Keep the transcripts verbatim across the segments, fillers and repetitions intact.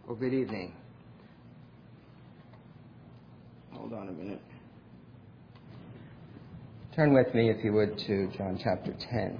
Well, good evening. Hold on a minute. Turn with me, if you would, to John chapter ten.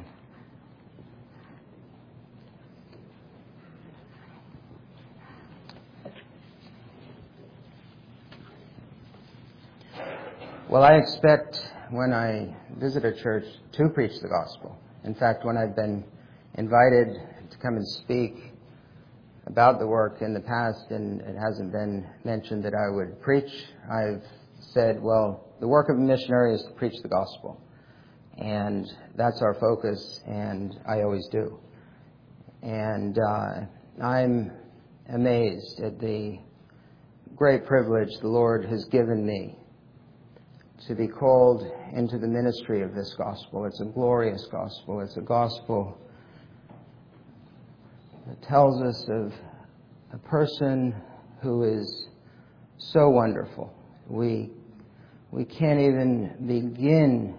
Well, I expect when I visit a church to preach the gospel. In fact, when I've been invited to come and speak about the work in the past and it hasn't been mentioned that I would preach, I've said, well, the work of a missionary is to preach the gospel. And that's our focus, and I always do. And uh, I'm amazed at the great privilege the Lord has given me to be called into the ministry of this gospel. It's a glorious gospel. It's a gospel that tells us of a person who is so wonderful. We we can't even begin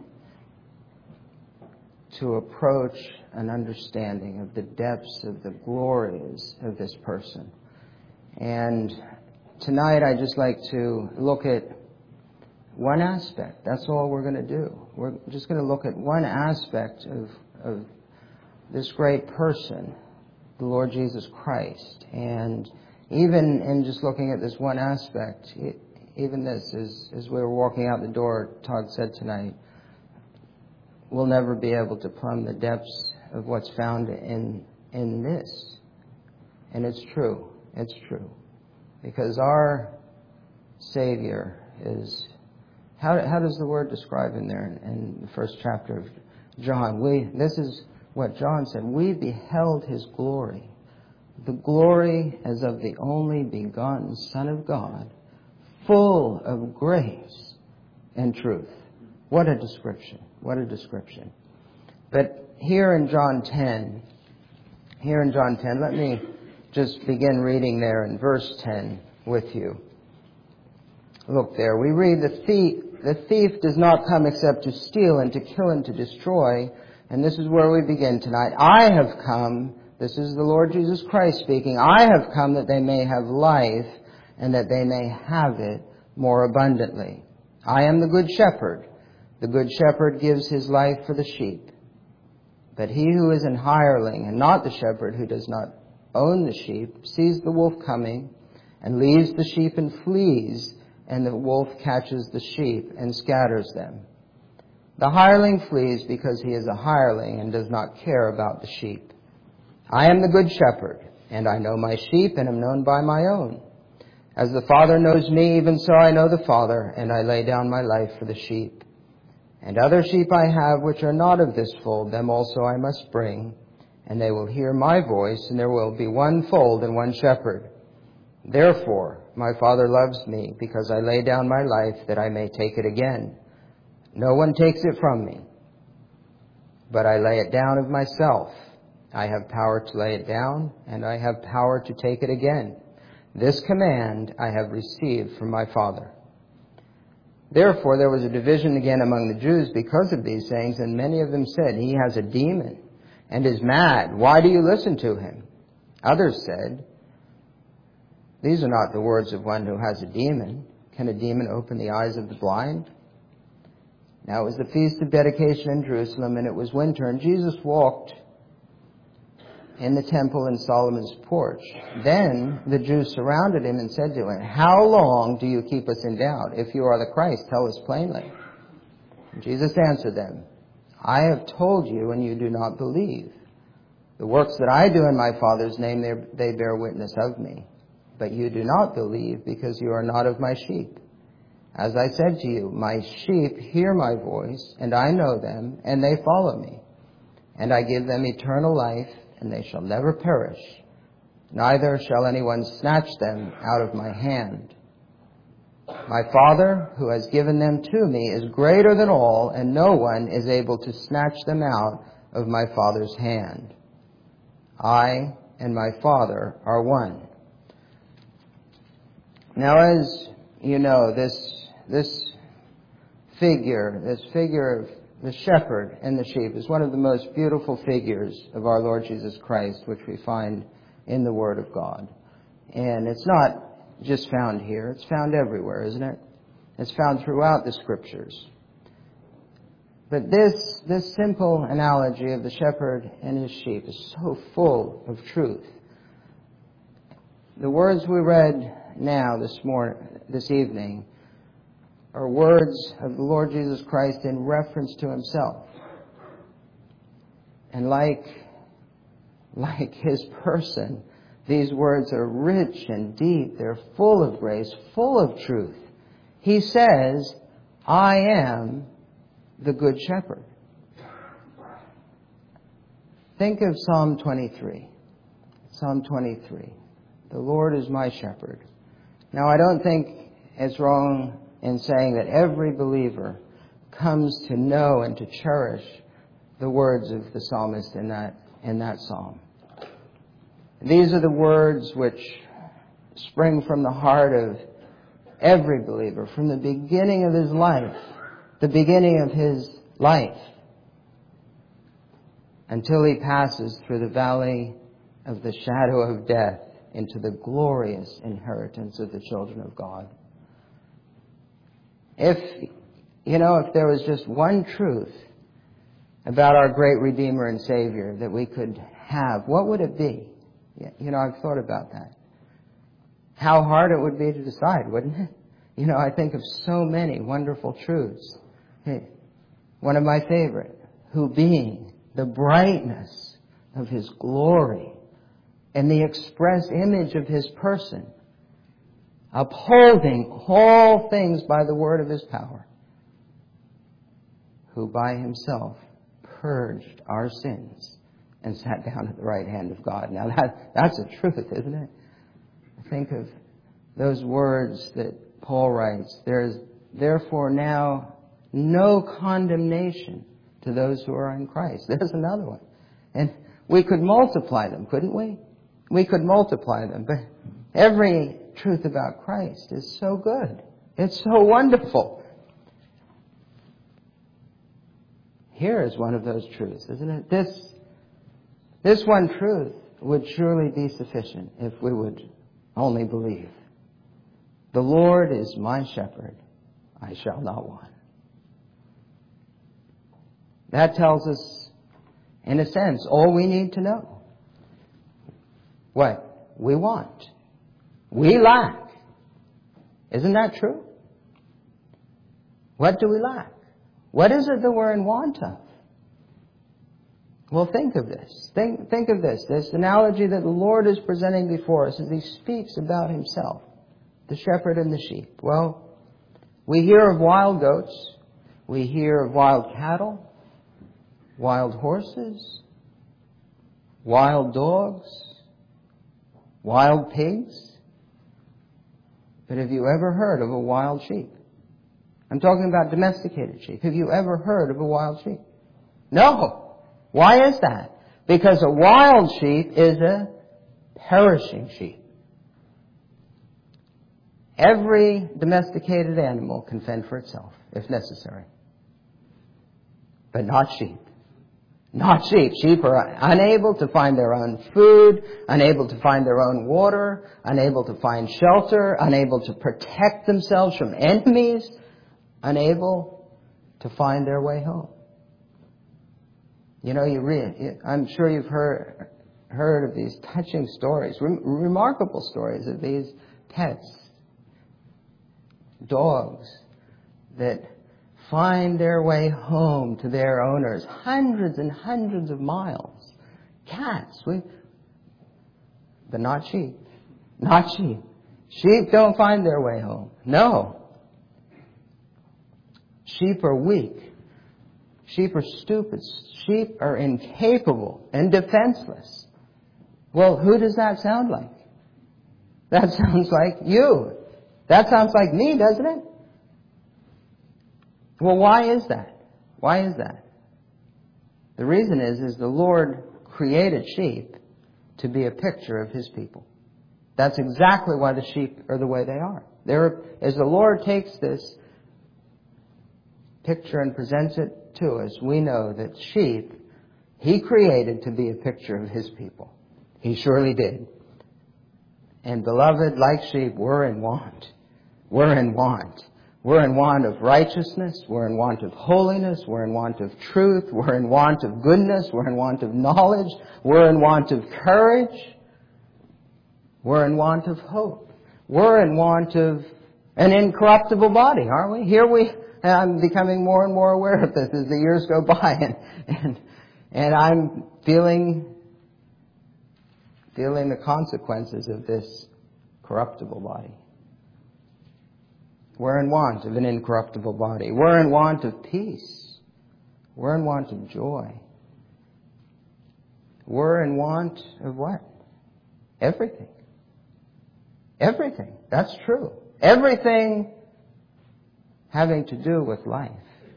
to approach an understanding of the depths of the glories of this person. And tonight I'd just like to look at one aspect. That's all we're going to do. We're just going to look at one aspect of, of this great person, the Lord Jesus Christ. And even in just looking at this one aspect, it, even this, as, as we were walking out the door, Todd said tonight, we'll never be able to plumb the depths of what's found in in this. And it's true. It's true. Because our Savior is... How, how does the word describe in there in the first chapter of John? We, this is what John said. We beheld His glory. The glory as of the only begotten Son of God, full of grace and truth. What a description. What a description. But here in John ten, here in John ten, let me just begin reading there in verse ten with you. Look there. We read, the thief, the thief does not come except to steal and to kill and to destroy. And this is where we begin tonight. I have come, this is the Lord Jesus Christ speaking, I have come that they may have life and that they may have it more abundantly. I am the good shepherd. The good shepherd gives his life for the sheep. But he who is an hireling and not the shepherd, who does not own the sheep, sees the wolf coming and leaves the sheep and flees, and the wolf catches the sheep and scatters them. The hireling flees because he is a hireling and does not care about the sheep. I am the good shepherd, and I know my sheep and am known by my own. As the Father knows me, even so I know the Father, and I lay down my life for the sheep. And other sheep I have which are not of this fold, them also I must bring, and they will hear my voice, and there will be one fold and one shepherd. Therefore my Father loves me, because I lay down my life that I may take it again. No one takes it from me, but I lay it down of myself. I have power to lay it down, and I have power to take it again. This command I have received from my Father. Therefore there was a division again among the Jews because of these sayings, and many of them said, He has a demon and is mad. Why do you listen to him? Others said, These are not the words of one who has a demon. Can a demon open the eyes of the blind? Now it was the feast of dedication in Jerusalem, and it was winter, and Jesus walked in the temple in Solomon's porch. Then the Jews surrounded him and said to him, How long do you keep us in doubt? If you are the Christ, tell us plainly. And Jesus answered them, I have told you, and you do not believe. The works that I do in my Father's name, they bear witness of me. But you do not believe, because you are not of my sheep. As I said to you, my sheep hear my voice, and I know them, and they follow me. And I give them eternal life, and they shall never perish. Neither shall anyone snatch them out of my hand. My Father, who has given them to me, is greater than all, and no one is able to snatch them out of my Father's hand. I and my Father are one. Now, as you know, this this figure, this figure of the shepherd and the sheep is one of the most beautiful figures of our Lord Jesus Christ, which we find in the Word of God. And it's not just found here. It's found everywhere, isn't it? It's found throughout the Scriptures. But this, this simple analogy of the shepherd and his sheep is so full of truth. The words we read now this morning, this evening, are words of the Lord Jesus Christ in reference to himself. And like, like his person, these words are rich and deep. They're full of grace, full of truth. He says, I am the good shepherd. Think of Psalm twenty-three. Psalm twenty-three. The Lord is my shepherd. Now, I don't think it's wrong in saying that every believer comes to know and to cherish the words of the psalmist in that, in that psalm. These are the words which spring from the heart of every believer, from the beginning of his life, the beginning of his life, until he passes through the valley of the shadow of death into the glorious inheritance of the children of God. If, you know, if there was just one truth about our great Redeemer and Savior that we could have, what would it be? You know, I've thought about that. How hard it would be to decide, wouldn't it? You know, I think of so many wonderful truths. Hey, one of my favorite, who being the brightness of his glory and the express image of his person, upholding all things by the word of his power, who by himself purged our sins and sat down at the right hand of God. Now that, that's a truth, isn't it? Think of those words that Paul writes. There is therefore now no condemnation to those who are in Christ. There's another one. And we could multiply them, couldn't we? We could multiply them. But every truth about Christ is so good. It's so wonderful. Here is one of those truths, isn't it? This, this one truth would surely be sufficient if we would only believe. The Lord is my shepherd, I shall not want. That tells us, in a sense, all we need to know. What? We want. We lack. Isn't that true? What do we lack? What is it that we're in want of? Well, think of this. Think, think of this. This analogy that the Lord is presenting before us as he speaks about himself, the shepherd and the sheep. Well, we hear of wild goats. We hear of wild cattle, wild horses, wild dogs, wild pigs. But have you ever heard of a wild sheep? I'm talking about domesticated sheep. Have you ever heard of a wild sheep? No. Why is that? Because a wild sheep is a perishing sheep. Every domesticated animal can fend for itself, if necessary. But not sheep. Not sheep. Sheep are unable to find their own food, unable to find their own water, unable to find shelter, unable to protect themselves from enemies, unable to find their way home. You know, you read, I'm sure you've heard, heard of these touching stories, re- remarkable stories of these pets, dogs, that find their way home to their owners hundreds and hundreds of miles. Cats, we, but not sheep. Not sheep. Sheep don't find their way home. No. Sheep are weak. Sheep are stupid. Sheep are incapable and defenseless. Well, who does that sound like? That sounds like you. That sounds like me, doesn't it? Well, why is that? Why is that? The reason is, is the Lord created sheep to be a picture of his people. That's exactly why the sheep are the way they are. They're, as the Lord takes this picture and presents it to us, we know that sheep, he created to be a picture of his people. He surely did. And beloved, like sheep, we're in want. We're in want. We're in want of righteousness. We're in want of holiness. We're in want of truth. We're in want of goodness. We're in want of knowledge. We're in want of courage. We're in want of hope. We're in want of an incorruptible body, aren't we? Here we, I'm becoming more and more aware of this as the years go by, and and, and I'm feeling feeling the consequences of this corruptible body. We're in want of an incorruptible body. We're in want of peace. We're in want of joy. We're in want of what? Everything. Everything. That's true. Everything having to do with life.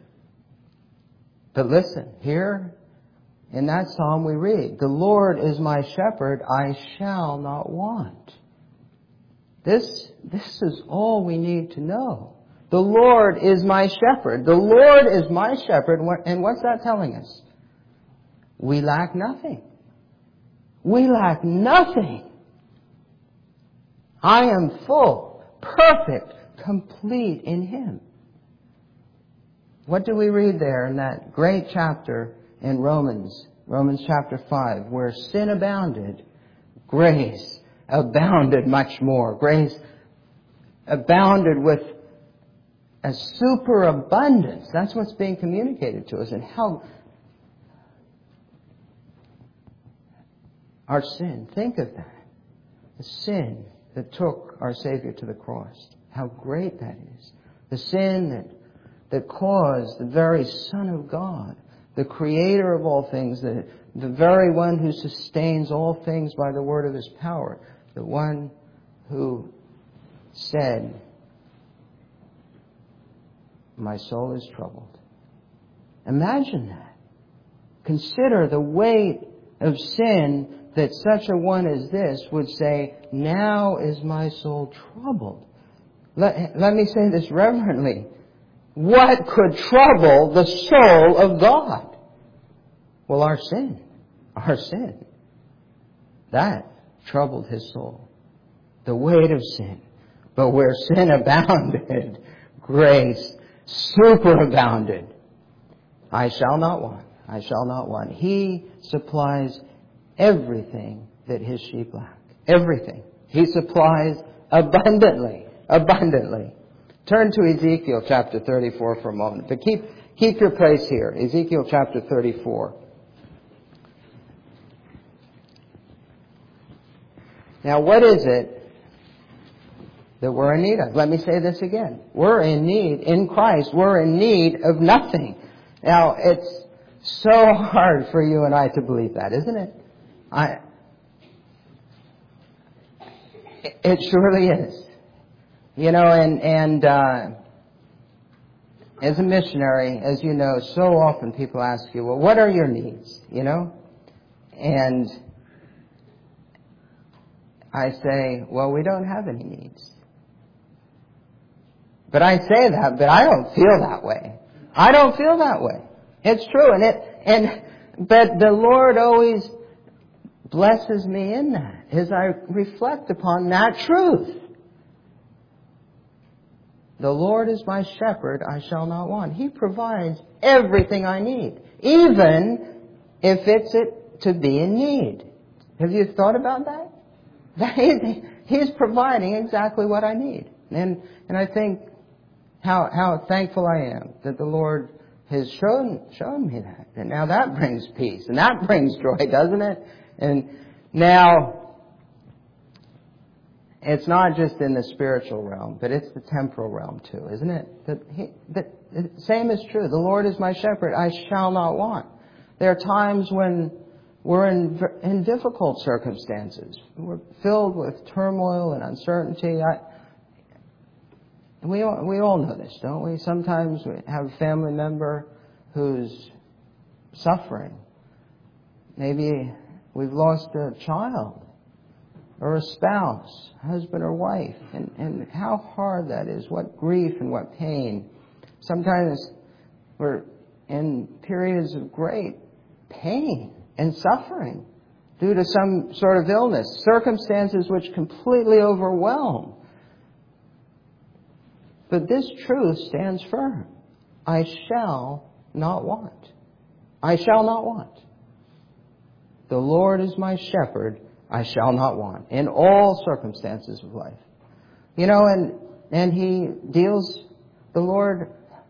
But listen, here in that psalm we read, "The Lord is my shepherd, I shall not want." This, this is all we need to know. The Lord is my shepherd. The Lord is my shepherd. And what's that telling us? We lack nothing. We lack nothing. I am full, perfect, complete in Him. What do we read there in that great chapter in Romans, Romans chapter five, where sin abounded, grace abounded much more. Grace abounded with a superabundance. That's what's being communicated to us. And how our sin, think of that. The sin that took our Savior to the cross. How great that is. The sin that, that caused the very Son of God, the Creator of all things, the, the very one who sustains all things by the word of His power, the one who said, "My soul is troubled." Imagine that. Consider the weight of sin that such a one as this would say, "Now is my soul troubled." Let, let me say this reverently. What could trouble the soul of God? Well, our sin. Our sin. That troubled His soul. The weight of sin. But where sin abounded, grace superabounded. I shall not want. I shall not want. He supplies everything that His sheep lack. Everything. He supplies abundantly. Abundantly. Turn to Ezekiel chapter thirty-four for a moment. But keep, keep your place here. Ezekiel chapter thirty-four. Now, what is it that we're in need of? Let me say this again. We're in need, in Christ, we're in need of nothing. Now, it's so hard for you and I to believe that, isn't it? I, it surely is. You know, and, and uh, as a missionary, as you know, so often people ask you, well, what are your needs? You know? And I say, well, we don't have any needs. But I say that, but I don't feel that way. I don't feel that way. It's true. And it, and, but the Lord always blesses me in that as I reflect upon that truth. The Lord is my shepherd, I shall not want. He provides everything I need, even if it's it to be in need. Have you thought about that? That he, He's providing exactly what I need. And, and I think how, how thankful I am that the Lord has shown, shown me that. And now that brings peace and that brings joy, doesn't it? And now, it's not just in the spiritual realm, but it's the temporal realm too, isn't it? That he, that, the same is true. The Lord is my shepherd, I shall not want. There are times when we're in, in difficult circumstances. We're filled with turmoil and uncertainty. I, we, all, we all know this, don't we? Sometimes we have a family member who's suffering. Maybe we've lost a child or a spouse, husband or wife, and, and how hard that is, what grief and what pain. Sometimes we're in periods of great pain and suffering. due to some sort of illness, circumstances which completely overwhelm. But this truth stands firm. I shall not want. I shall not want. The Lord is my shepherd. I shall not want. In all circumstances of life. You know, and, and He deals, the Lord,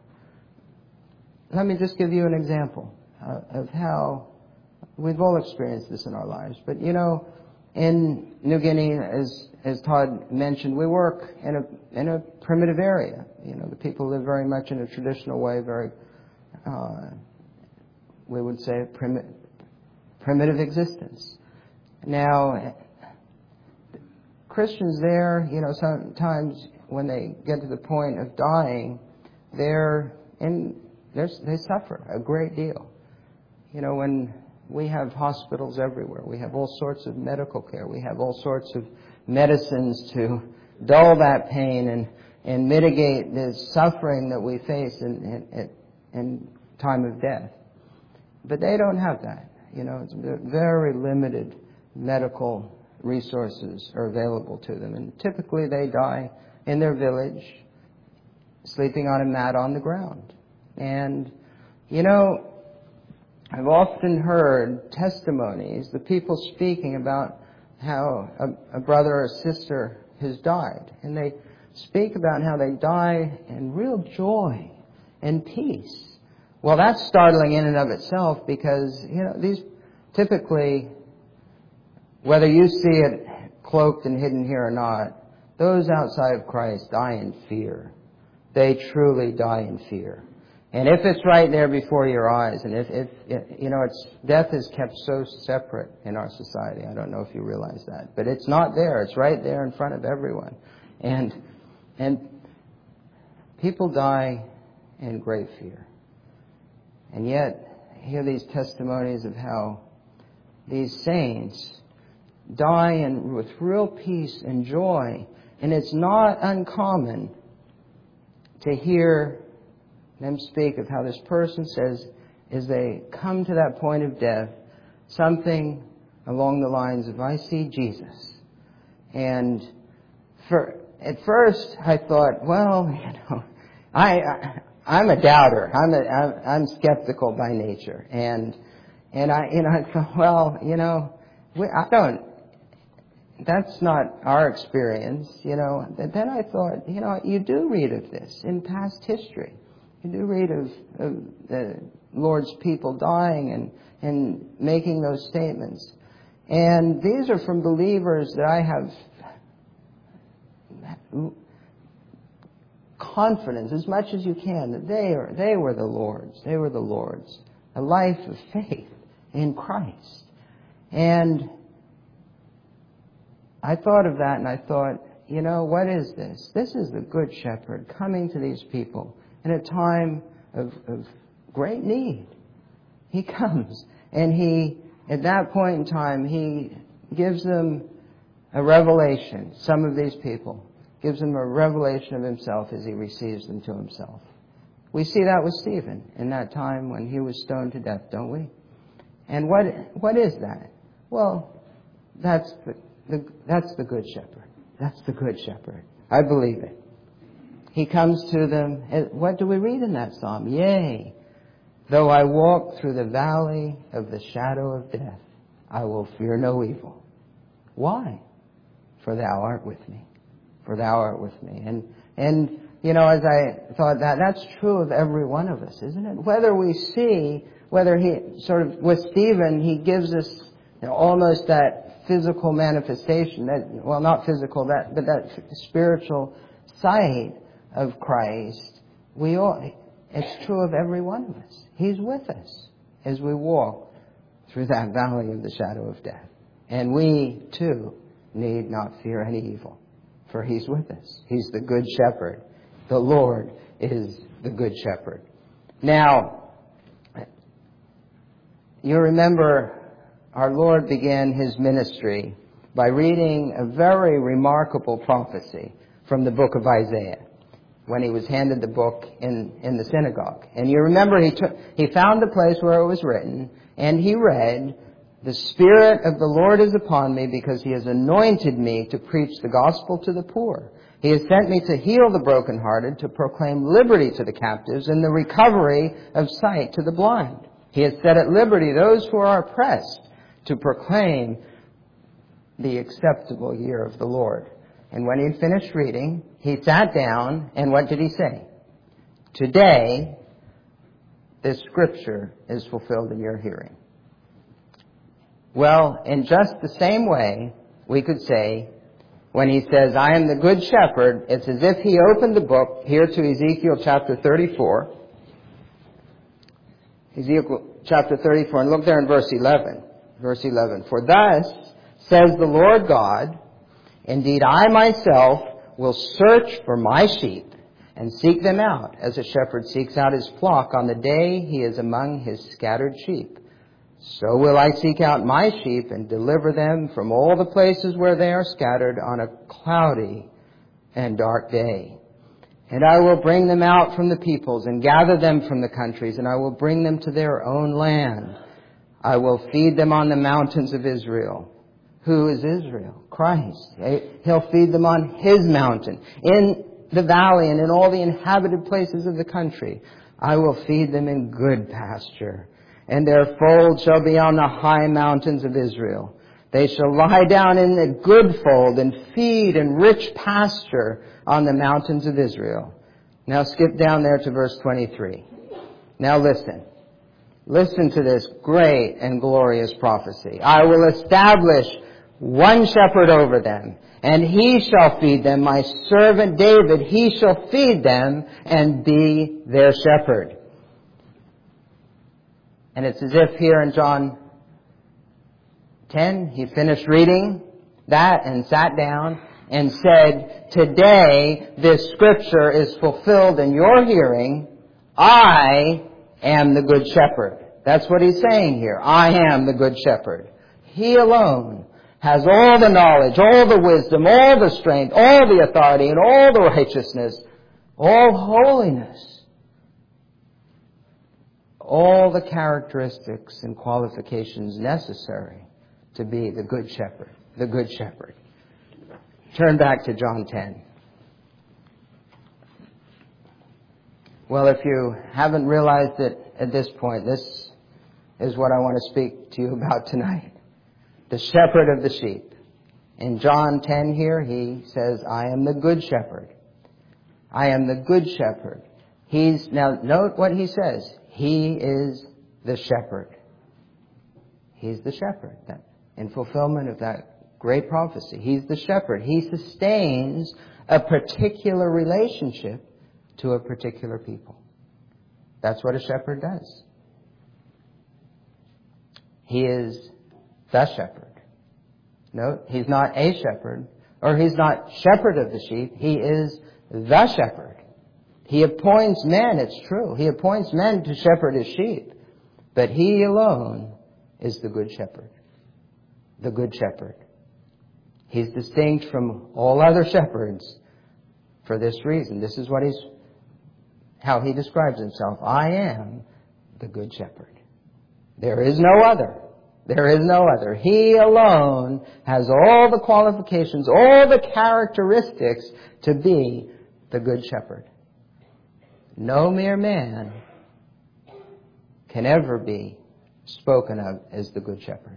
let me just give you an example uh, of how we've all experienced this in our lives. But, you know, in New Guinea, as as Todd mentioned, we work in a in a primitive area. You know, the people live very much in a traditional way, very, uh, we would say, primi- primitive existence. Now, Christians there, you know, sometimes when they get to the point of dying, they're in, they're, they suffer a great deal. You know, when we have hospitals everywhere, we have all sorts of medical care, we have all sorts of medicines to dull that pain and, and mitigate the suffering that we face in, in, in time of death. But they don't have that. You know, it's very limited medical resources are available to them. And typically they die in their village, sleeping on a mat on the ground. And, you know, I've often heard testimonies, the people speaking about how a, a brother or a sister has died. And they speak about how they die in real joy and peace. Well, that's startling in and of itself because, you know, these typically, whether you see it cloaked and hidden here or not, those outside of Christ die in fear. They truly die in fear. And if it's right there before your eyes, and if, if you know, it's death is kept so separate in our society. I don't know if you realize that, but it's not there. It's right there in front of everyone, and and people die in great fear. And yet, hear these testimonies of how these saints die in, with real peace and joy, and it's not uncommon to hear them speak of how this person says, as they come to that point of death, something along the lines of, I see Jesus. And for, at first I thought, well, you know, I, I I'm a doubter. I'm a, I'm, I'm skeptical by nature. And, and I, you know, I thought, well, you know, we, I don't, that's not our experience, you know. And then I thought, you know, you do read of this in past history. You do read of, of the Lord's people dying and, and making those statements. And these are from believers that I have confidence, as much as you can, that they are they were the Lord's. They were the Lord's. A life of faith in Christ. And I thought of that and I thought, you know, what is this? This is the Good Shepherd coming to these people in a time of, of great need. He comes and he, at that point in time, he gives them a revelation. Some of these people gives them a revelation of himself as he receives them to himself. We see that with Stephen in that time when he was stoned to death, don't we? And what what is that? Well, that's the, the that's the Good Shepherd. That's the Good Shepherd. I believe it. He comes to them. What do we read in that psalm? Yea, though I walk through the valley of the shadow of death, I will fear no evil. Why? For thou art with me. For thou art with me. And, and you know, as I thought that, that's true of every one of us, isn't it? Whether we see, whether he, sort of, with Stephen, he gives us, you know, almost that physical manifestation, that, well, not physical, that, but that spiritual sight of Christ. We all, it's true of every one of us. He's with us as we walk through that valley of the shadow of death. And we, too, need not fear any evil, for He's with us. He's the Good Shepherd. The Lord is the Good Shepherd. Now, you remember our Lord began His ministry by reading a very remarkable prophecy from the book of Isaiah when He was handed the book in, in the synagogue. And you remember He took, He found the place where it was written, and He read The Spirit of the Lord is upon me because He has anointed me to preach the gospel to the poor. He has sent me to heal the brokenhearted, to proclaim liberty to the captives, and the recovery of sight to the blind. He has set at liberty those who are oppressed, to proclaim the acceptable year of the Lord. And when he had finished reading, he sat down, and what did he say? Today, this scripture is fulfilled in your hearing. Well, in just the same way, we could say, when he says, I am the good shepherd, it's as if he opened the book here to Ezekiel chapter thirty-four. Ezekiel chapter thirty-four, and look there in verse eleven. Verse eleven, for thus says the Lord God, indeed I myself will search for my sheep and seek them out, as a shepherd seeks out his flock on the day he is among his scattered sheep. So will I seek out my sheep and deliver them from all the places where they are scattered on a cloudy and dark day. And I will bring them out from the peoples and gather them from the countries, and I will bring them to their own land. I will feed them on the mountains of Israel. Who is Israel? Christ. He'll feed them on His mountain, in the valley and in all the inhabited places of the country. I will feed them in good pasture, and their fold shall be on the high mountains of Israel. They shall lie down in the good fold and feed in rich pasture on the mountains of Israel. Now skip down there to verse twenty-three. Now listen. Listen to this great and glorious prophecy. I will establish one shepherd over them, and he shall feed them. My servant David, he shall feed them and be their shepherd. And it's as if here in John ten, he finished reading that and sat down and said, today this scripture is fulfilled in your hearing. I am the good shepherd. That's what he's saying here. I am the good shepherd. He alone has all the knowledge, all the wisdom, all the strength, all the authority, and all the righteousness, all holiness, all the characteristics and qualifications necessary to be the good shepherd, the good shepherd. Turn back to John ten. Well, if you haven't realized it at this point, this is what I want to speak to you about tonight. The shepherd of the sheep. In John ten here, he says, I am the good shepherd. I am the good shepherd. He's, now note what he says. He is the shepherd. He's the shepherd. That, in fulfillment of that great prophecy, he's the shepherd. He sustains a particular relationship to a particular people. That's what a shepherd does. He is the shepherd. Note, he's not a shepherd, or he's not shepherd of the sheep. He is the shepherd. He appoints men, it's true. He appoints men to shepherd his sheep. But he alone is the good shepherd. The good shepherd. He's distinct from all other shepherds for this reason. This is what he's, how he describes himself. I am the good shepherd. There is no other. There is no other. He alone has all the qualifications, all the characteristics to be the good shepherd. No mere man can ever be spoken of as the good shepherd.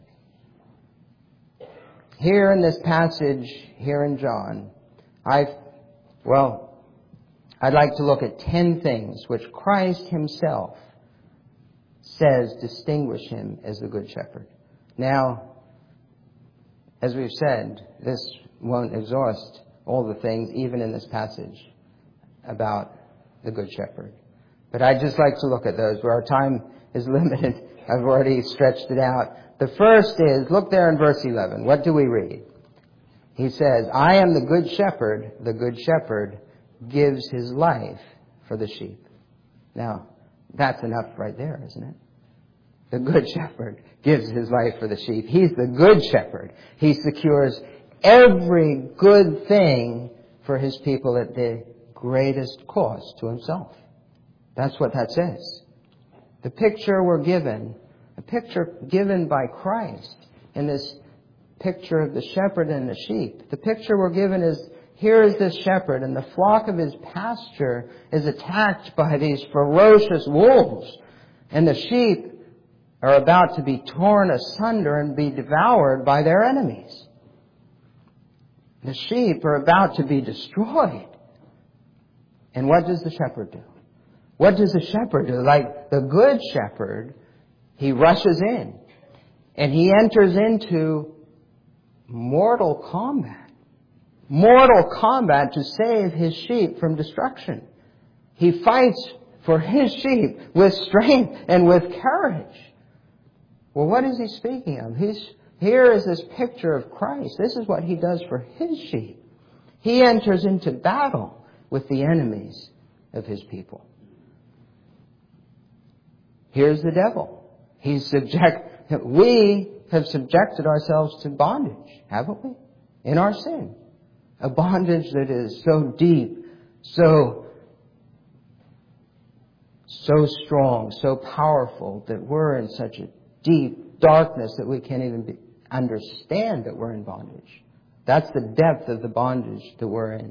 Here in this passage, here in John, I've, well, I'd like to look at ten things which Christ himself says distinguish him as the good shepherd. Now, as we've said, this won't exhaust all the things, even in this passage, about the good shepherd. But I'd just like to look at those where our time is limited. I've already stretched it out. The first is, look there in verse eleven. What do we read? He says, I am the good shepherd. The good shepherd gives his life for the sheep. Now, that's enough right there, isn't it? The good shepherd gives his life for the sheep. He's the good shepherd. He secures every good thing for his people at the greatest cost to himself. That's what that says. The picture we're given A picture given by Christ in this picture of the shepherd and the sheep. The picture we're given is, here is this shepherd, and the flock of his pasture is attacked by these ferocious wolves. And the sheep are about to be torn asunder and be devoured by their enemies. The sheep are about to be destroyed. And what does the shepherd do? What does the shepherd do? Like the good shepherd, he rushes in. And he enters into mortal combat. Mortal combat to save his sheep from destruction. He fights for his sheep with strength and with courage. Well, what is he speaking of? He's, here is this picture of Christ. This is what he does for his sheep. He enters into battle with the enemies of his people. Here's the devil. He's subject, we have subjected ourselves to bondage, haven't we? In our sin. A bondage that is so deep, so, so strong, so powerful that we're in such a deep darkness that we can't even be, understand that we're in bondage. That's the depth of the bondage that we're in.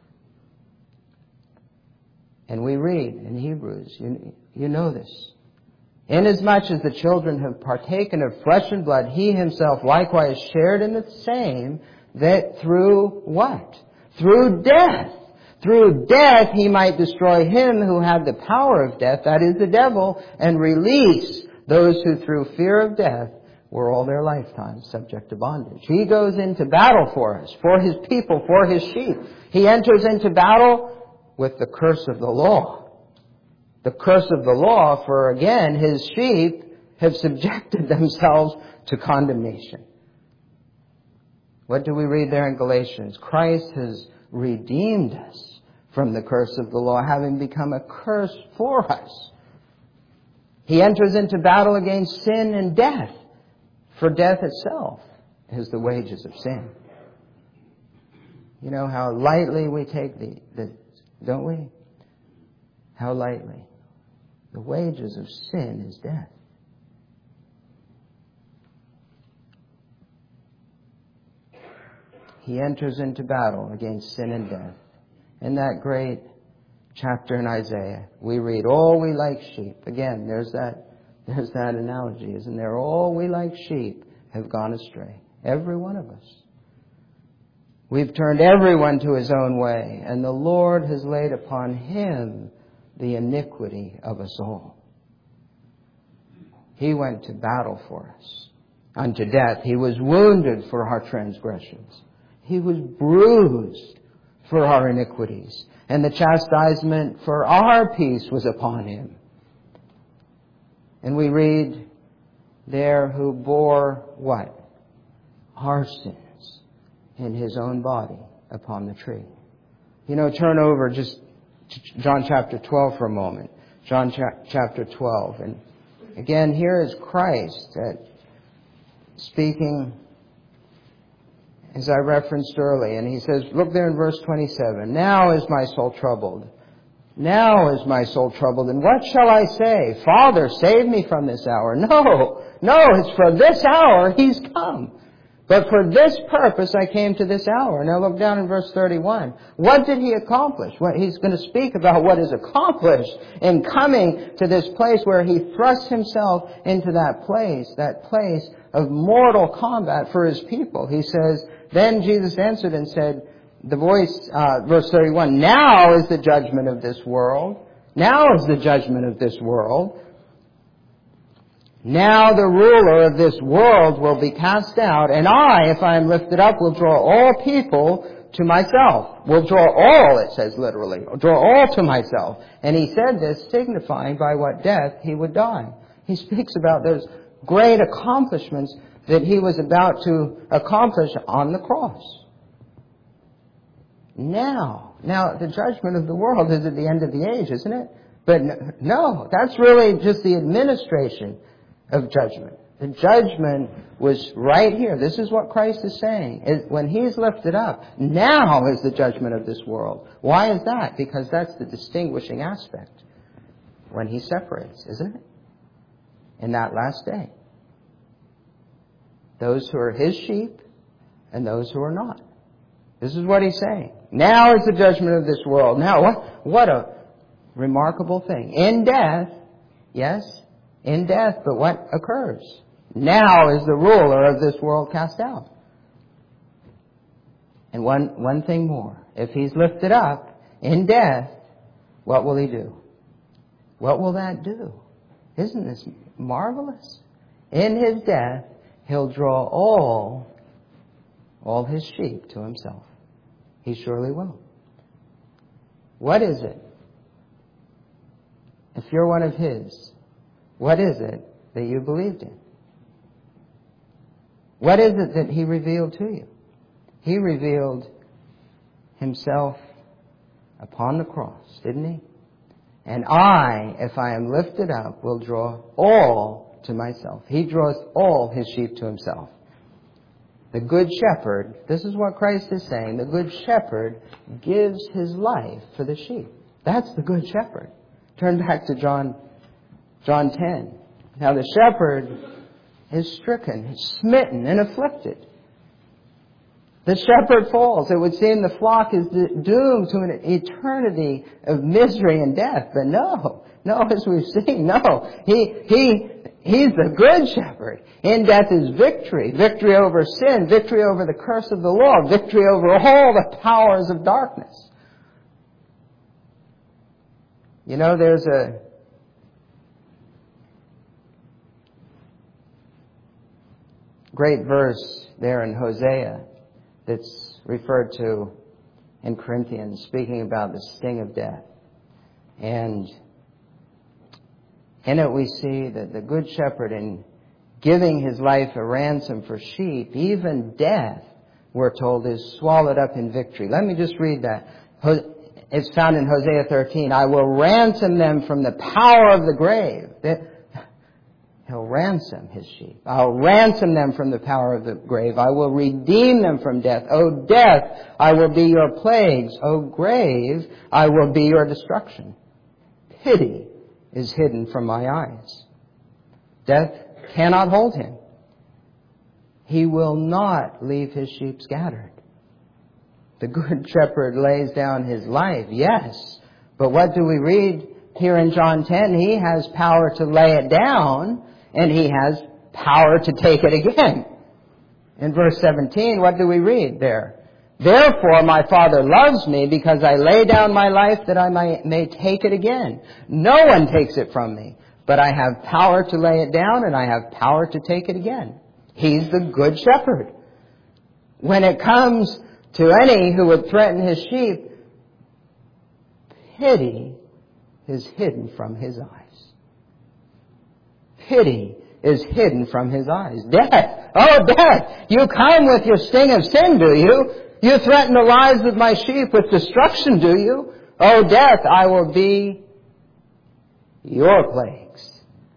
And we read in Hebrews, you, you know this. Inasmuch as the children have partaken of flesh and blood, he himself likewise shared in the same, that through what? Through death. Through death he might destroy him who had the power of death, that is the devil, and release those who through fear of death were all their lifetime subject to bondage. He goes into battle for us, for his people, for his sheep. He enters into battle with the curse of the law. The curse of the law, for again, his sheep have subjected themselves to condemnation. What do we read there in Galatians? Christ has redeemed us from the curse of the law, having become a curse for us. He enters into battle against sin and death, for death itself is the wages of sin. You know how lightly we take the, the don't we? How lightly. The wages of sin is death. He enters into battle against sin and death. In that great chapter in Isaiah, we read, all we like sheep. Again, there's that, there's that analogy, isn't there? All we like sheep have gone astray. Every one of us. We've turned everyone to his own way, and the Lord has laid upon him the iniquity of us all. He went to battle for us unto death. He was wounded for our transgressions. He was bruised for our iniquities. And the chastisement for our peace was upon him. And we read there, who bore what? Our sins in his own body upon the tree. You know, turn over just to John chapter twelve for a moment. John cha- chapter twelve. And again, here is Christ uh, speaking, as I referenced earlier. And he says, look there in verse twenty-seven. Now is my soul troubled. Now is my soul troubled. And what shall I say? Father, save me from this hour. No, no, it's for this hour he's come. But for this purpose I came to this hour. Now look down in verse thirty-one. What did he accomplish? What he's going to speak about what is accomplished in coming to this place where he thrusts himself into that place, that place of mortal combat for his people. He says, then Jesus answered and said, the voice, uh, verse thirty-one, now is the judgment of this world. Now is the judgment of this world. Now the ruler of this world will be cast out, and I, if I am lifted up, will draw all people to myself. Will draw all, it says literally, draw all to myself. And he said this, signifying by what death he would die. He speaks about those great accomplishments that he was about to accomplish on the cross. Now, now the judgment of the world is at the end of the age, isn't it? But no, that's really just the administration of judgment. The judgment was right here. This is what Christ is saying. When he's lifted up, now is the judgment of this world. Why is that? Because that's the distinguishing aspect when he separates, isn't it? in that last day. Those who are His sheep and those who are not. This is what He's saying. Now is the judgment of this world. Now, what, what a remarkable thing. In death, yes, in death, but what occurs? Now is the ruler of this world cast out. And one, one thing more. If He's lifted up in death, what will He do? What will that do? Isn't this marvelous? In His death, He'll draw all, all His sheep to Himself. He surely will. What is it? If you're one of His, what is it that you believed in? What is it that He revealed to you? He revealed Himself upon the cross, didn't He? And I, if I am lifted up, will draw all to myself. He draws all His sheep to Himself. The Good Shepherd, this is what Christ is saying, the Good Shepherd gives His life for the sheep. That's the Good Shepherd. Turn back to John, John ten. Now the shepherd is stricken, smitten, and afflicted. The shepherd falls. It would seem the flock is doomed to an eternity of misery and death. But no, no, as we've seen, no. He, he, he's the Good Shepherd. In death is victory. Victory over sin, victory over the curse of the law, victory over all the powers of darkness. You know, there's a great verse there in Hosea that's referred to in Corinthians, speaking about the sting of death. And in it we see that the Good Shepherd, in giving His life a ransom for sheep, even death, we're told, is swallowed up in victory. Let me just read that. It's found in Hosea thirteen. I will ransom them from the power of the grave. He'll ransom His sheep. I'll ransom them from the power of the grave. I will redeem them from death. O death, I will be your plagues. O grave, I will be your destruction. Pity is hidden from my eyes. Death cannot hold Him. He will not leave His sheep scattered. The Good Shepherd lays down His life, yes. But what do we read here in John ten? He has power to lay it down, and He has power to take it again. In verse seventeen, what do we read there? Therefore my Father loves me, because I lay down my life that I may, may take it again. No one takes it from me, but I have power to lay it down, and I have power to take it again. He's the Good Shepherd. When it comes to any who would threaten His sheep, pity is hidden from His eyes. Pity is hidden from His eyes. Death! Oh, death! You come with your sting of sin, do you? You threaten the lives of my sheep with destruction, do you? Oh, death, I will be your plagues.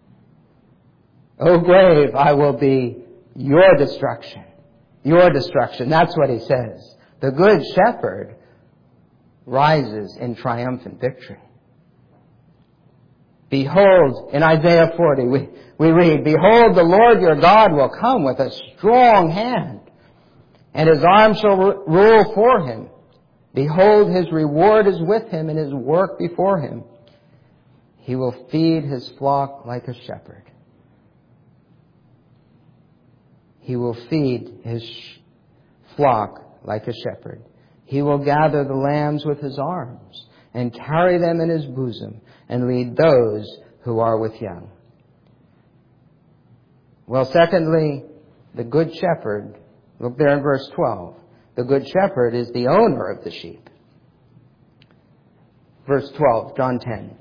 Oh, grave, I will be your destruction. Your destruction. That's what He says. The Good Shepherd rises in triumphant victory. Behold, in Isaiah forty, we, we read, Behold, the Lord your God will come with a strong hand, and His arm shall rule for Him. Behold, His reward is with Him, and His work before Him. He will feed His flock like a shepherd. He will feed His flock like a shepherd. He will gather the lambs with His arms, and carry them in His bosom, and lead those who are with young. Well, secondly, the Good Shepherd, look there in verse twelve. The Good Shepherd is the owner of the sheep. Verse twelve, John ten.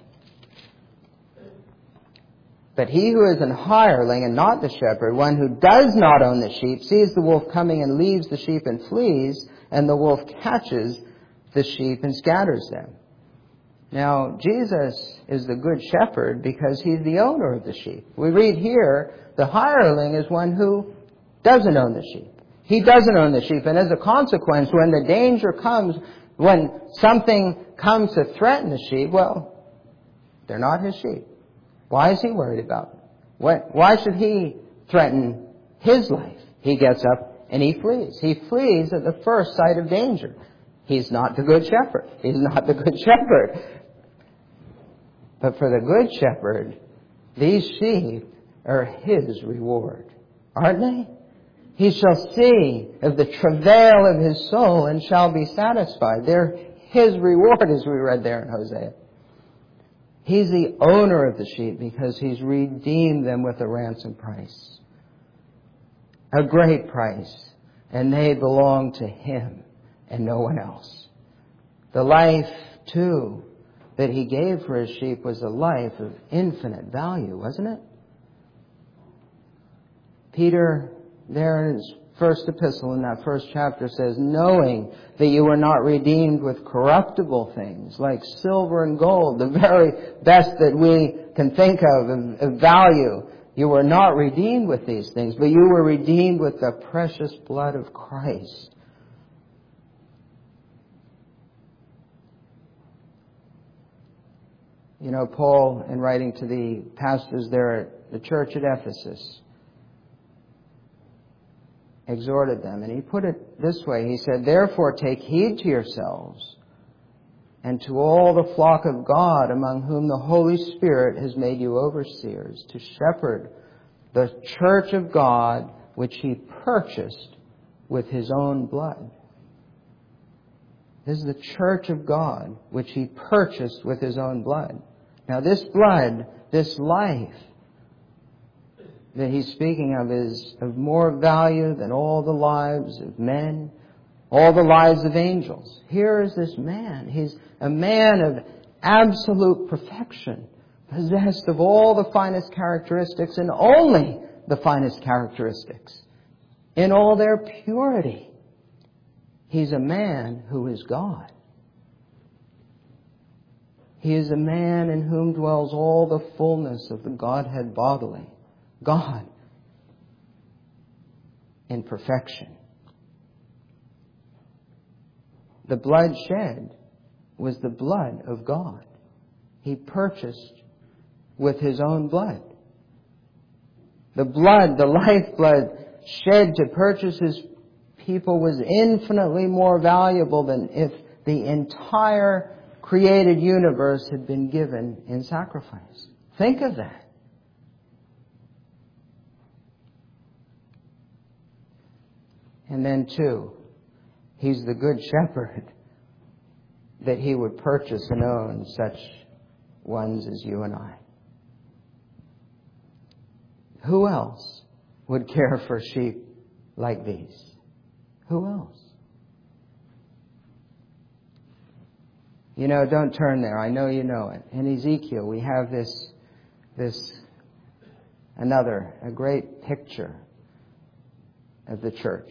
But he who is an hireling and not the shepherd, one who does not own the sheep, sees the wolf coming and leaves the sheep and flees, and the wolf catches the sheep and scatters them. Now, Jesus is the Good Shepherd because He's the owner of the sheep. We read here, the hireling is one who doesn't own the sheep. He doesn't own the sheep. And as a consequence, when the danger comes, when something comes to threaten the sheep, well, they're not His sheep. Why is He worried about them? What, why should he threaten his life? He gets up and he flees. He flees at the first sight of danger. He's not the good shepherd. He's not the good shepherd. But for the good shepherd, these sheep are his reward, aren't they? He shall see of the travail of his soul and shall be satisfied. They're his reward, as we read there in Hosea. He's the owner of the sheep because he's redeemed them with a ransom price. A great price. And they belong to him and no one else. The life, too, that he gave for his sheep was a life of infinite value, wasn't it? Peter, there in his first epistle in that first chapter, says, knowing that you were not redeemed with corruptible things like silver and gold, the very best that we can think of of, of value. You were not redeemed with these things, but you were redeemed with the precious blood of Christ. You know, Paul, in writing to the pastors there at the church at Ephesus, exhorted them, and he put it this way. He said, therefore take heed to yourselves and to all the flock of God among whom the Holy Spirit has made you overseers, to shepherd the church of God which he purchased with his own blood. This is the church of God which he purchased with his own blood. Now this blood, this life that he's speaking of is of more value than all the lives of men, all the lives of angels. Here is this man. He's a man of absolute perfection, possessed of all the finest characteristics and only the finest characteristics in all their purity. He's a man who is God. He is a man in whom dwells all the fullness of the Godhead bodily. God in perfection. The blood shed was the blood of God. He purchased with his own blood. The blood, the lifeblood shed to purchase his people was infinitely more valuable than if the entire created universe had been given in sacrifice. Think of that. And then, two, he's the good shepherd that he would purchase and own such ones as you and I. Who else would care for sheep like these? Who else? You know, don't turn there. I know you know it. In Ezekiel, we have this, this, another, a great picture of the church.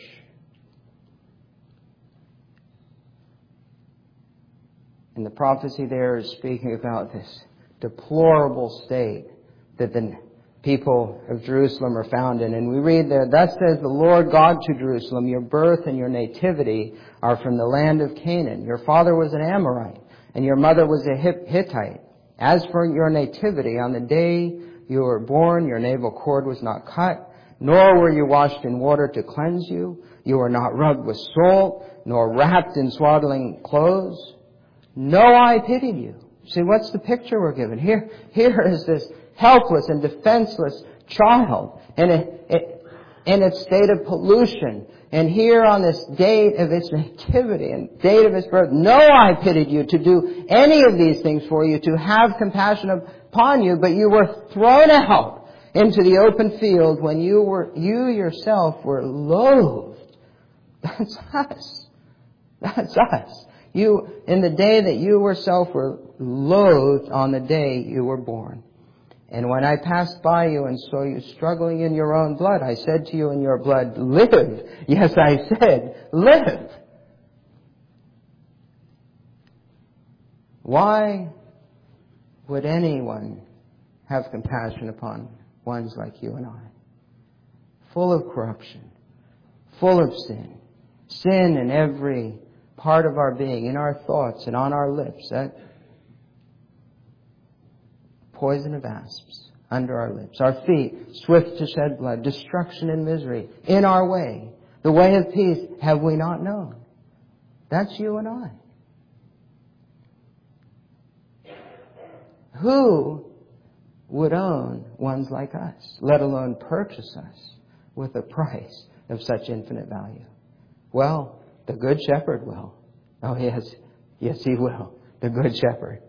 And the prophecy there is speaking about this deplorable state that the people of Jerusalem are found in. And we read there, thus says the Lord God to Jerusalem, your birth and your nativity are from the land of Canaan. Your father was an Amorite, and your mother was a Hittite. As for your nativity, on the day you were born, your navel cord was not cut, nor were you washed in water to cleanse you. You were not rubbed with salt, nor wrapped in swaddling clothes. No eye pitied you. See, what's the picture we're given? Here, here is this helpless and defenseless child in, a, in its state of pollution. And here on this date of its nativity and date of its birth, no eye pitied you to do any of these things for you, to have compassion upon you, but you were thrown out into the open field when you were, you yourself were loathed. That's us. That's us. You, in the day that you yourself were loathed on the day you were born. And when I passed by you and saw you struggling in your own blood, I said to you in your blood, live. Yes, I said, live. Why would anyone have compassion upon ones like you and I? Full of corruption, full of sin, sin in every part of our being, in our thoughts and on our lips, that poison of asps, under our lips. Our feet, swift to shed blood, destruction and misery in our way. The way of peace have we not known. That's you and I. Who would own ones like us, let alone purchase us with a price of such infinite value? Well, the Good Shepherd will. Oh, yes. Yes, He will. The Good Shepherd.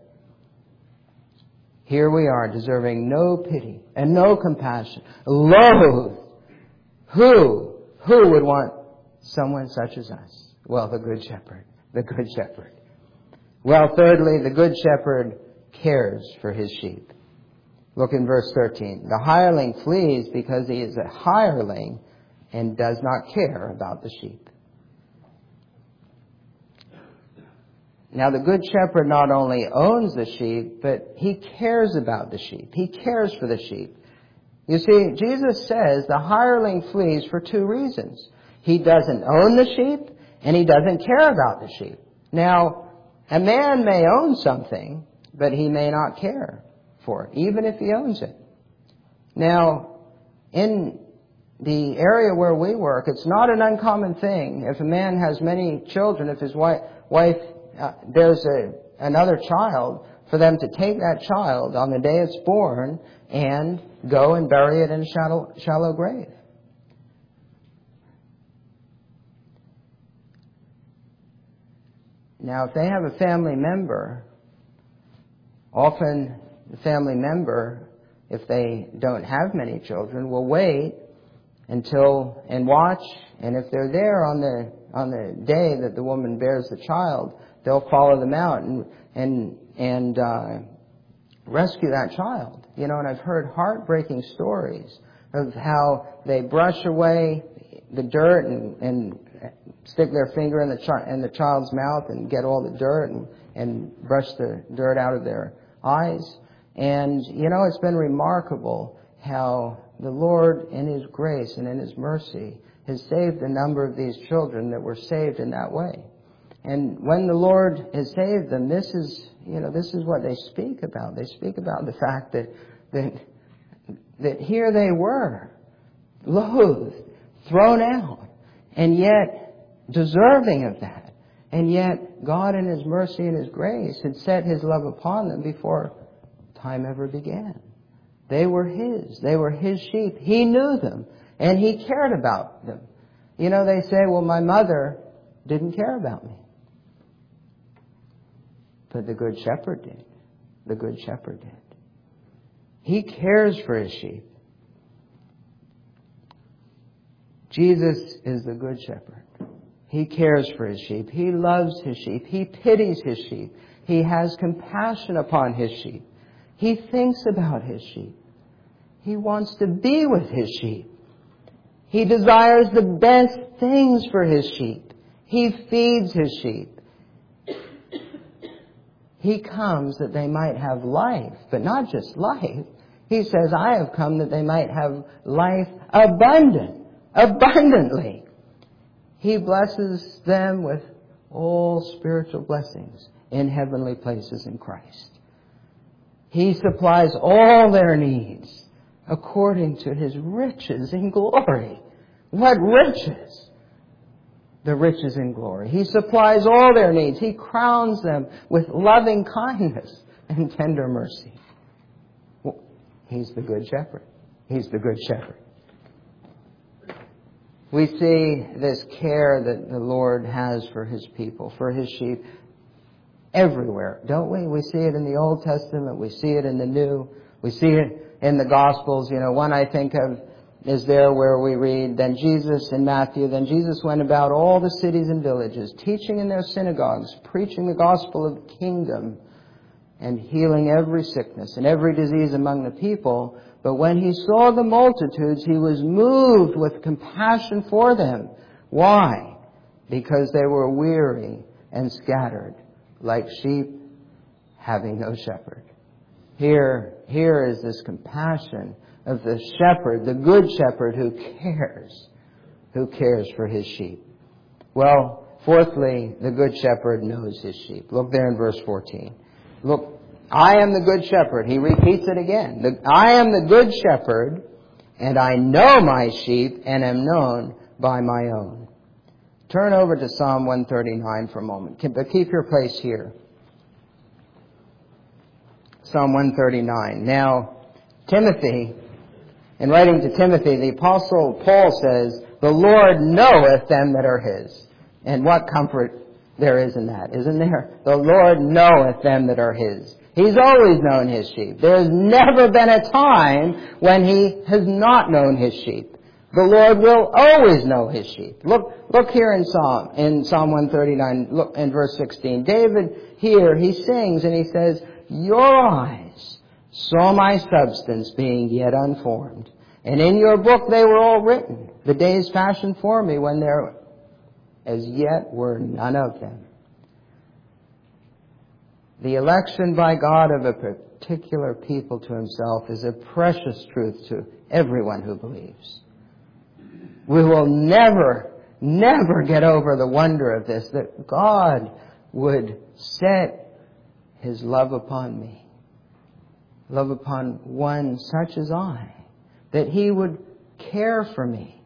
Here we are, deserving no pity and no compassion. Loathed. Who? Who would want someone such as us? Well, the Good Shepherd. The Good Shepherd. Well, thirdly, the Good Shepherd cares for His sheep. Look in verse thirteen. The hireling flees because he is a hireling and does not care about the sheep. Now, the Good Shepherd not only owns the sheep, but He cares about the sheep. He cares for the sheep. You see, Jesus says the hireling flees for two reasons. He doesn't own the sheep, and he doesn't care about the sheep. Now, a man may own something, but he may not care for it, even if he owns it. Now, in the area where we work, it's not an uncommon thing. If a man has many children, if his wife, wife uh, bears a, another child, for them to take that child on the day it's born and go and bury it in a shallow, shallow grave. Now, if they have a family member, often the family member, if they don't have many children, will wait until and watch, and if they're there on the on the day that the woman bears the child, they'll follow them out and and and uh, rescue that child. You know, and I've heard heartbreaking stories of how they brush away the dirt and, and stick their finger in the chi- in the child's mouth and get all the dirt and, and brush the dirt out of their eyes. And, you know, it's been remarkable how the Lord, in His grace and in His mercy, has saved a number of these children that were saved in that way. And when the Lord has saved them, this is, you know, this is what they speak about. They speak about the fact that, that, that here they were, loathed, thrown out, and yet deserving of that. And yet God in His mercy and His grace had set His love upon them before time ever began. They were His. They were His sheep. He knew them, and He cared about them. You know, they say, well, my mother didn't care about me. But the Good Shepherd did. The Good Shepherd did. He cares for His sheep. Jesus is the Good Shepherd. He cares for His sheep. He loves His sheep. He pities His sheep. He has compassion upon His sheep. He thinks about His sheep. He wants to be with His sheep. He desires the best things for His sheep. He feeds His sheep. He comes that they might have life, but not just life. He says, I have come that they might have life abundant, abundantly. He blesses them with all spiritual blessings in heavenly places in Christ. He supplies all their needs according to His riches in glory. What riches? The riches in glory. He supplies all their needs. He crowns them with loving kindness and tender mercy. Well, He's the Good Shepherd. He's the Good Shepherd. We see this care that the Lord has for His people, for His sheep, everywhere, don't we? We see it in the Old Testament. We see it in the New. We see it in the Gospels. You know, one I think of is there where we read, then Jesus in Matthew, then Jesus went about all the cities and villages, teaching in their synagogues, preaching the gospel of the kingdom, and healing every sickness and every disease among the people. But when He saw the multitudes, He was moved with compassion for them. Why? Because they were weary and scattered, like sheep having no shepherd. Here, here is this compassion of the shepherd, the Good Shepherd who cares, who cares for His sheep. Well, fourthly, the Good Shepherd knows His sheep. Look there in verse fourteen. Look, I am the good shepherd. He repeats it again. The, I am the good shepherd, and I know my sheep and am known by my own. Turn over to Psalm one thirty-nine for a moment, but keep your place here. Psalm one thirty-nine. Now, Timothy, in writing to Timothy, the Apostle Paul says, the Lord knoweth them that are His. And what comfort there is in that, isn't there? The Lord knoweth them that are His. He's always known His sheep. There has never been a time when He has not known His sheep. The Lord will always know His sheep. Look, look here in Psalm, in Psalm one thirty-nine, look in verse sixteen. David here, he sings and he says, your eyes saw my substance being yet unformed, and in your book they were all written, the days fashioned for me when there as yet were none of them. The election by God of a particular people to Himself is a precious truth to everyone who believes. We will never, never get over the wonder of this, that God would set His love upon me, love upon one such as I, that He would care for me.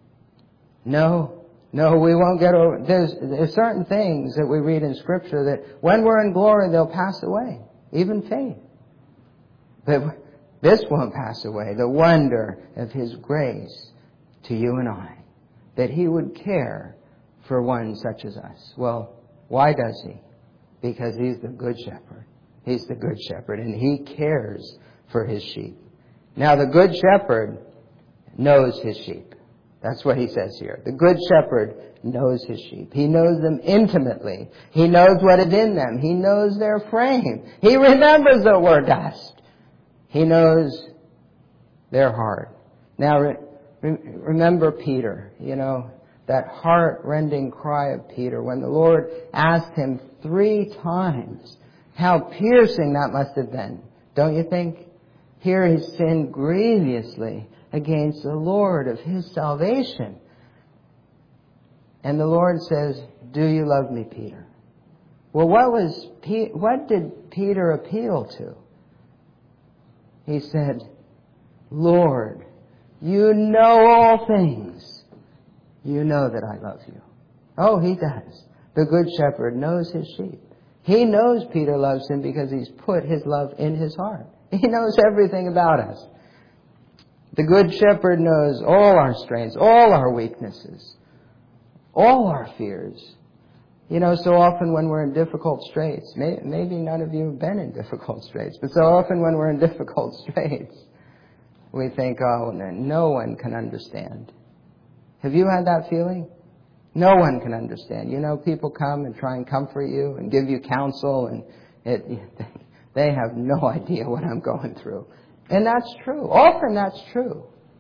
No, no, we won't get over. There's, there's certain things that we read in Scripture that when we're in glory, they'll pass away, even faith. But this won't pass away. The wonder of His grace to you and I, that He would care for one such as us. Well, why does He? Because He's the Good Shepherd. He's the Good Shepherd, and He cares for His sheep. Now, the Good Shepherd knows His sheep. That's what He says here. The Good Shepherd knows His sheep. He knows them intimately. He knows what is in them. He knows their frame. He remembers that we're dust. He knows their heart. Now, re- remember Peter, you know, that heart-rending cry of Peter when the Lord asked him three times. How piercing that must have been, don't you think? Here he sinned grievously against the Lord of his salvation. And the Lord says, do you love me, Peter? Well, what was Pe- what did Peter appeal to? He said, Lord, you know all things. You know that I love you. Oh, He does. The Good Shepherd knows His sheep. He knows Peter loves him because He's put His love in his heart. He knows everything about us. The Good Shepherd knows all our strengths, all our weaknesses, all our fears. You know, so often when we're in difficult straits, may, maybe none of you have been in difficult straits, but so often when we're in difficult straits, we think, oh, no one can understand. Have you had that feeling? No one can understand. You know, people come and try and comfort you and give you counsel, and it, they have no idea what I'm going through. And that's true. Often that's true.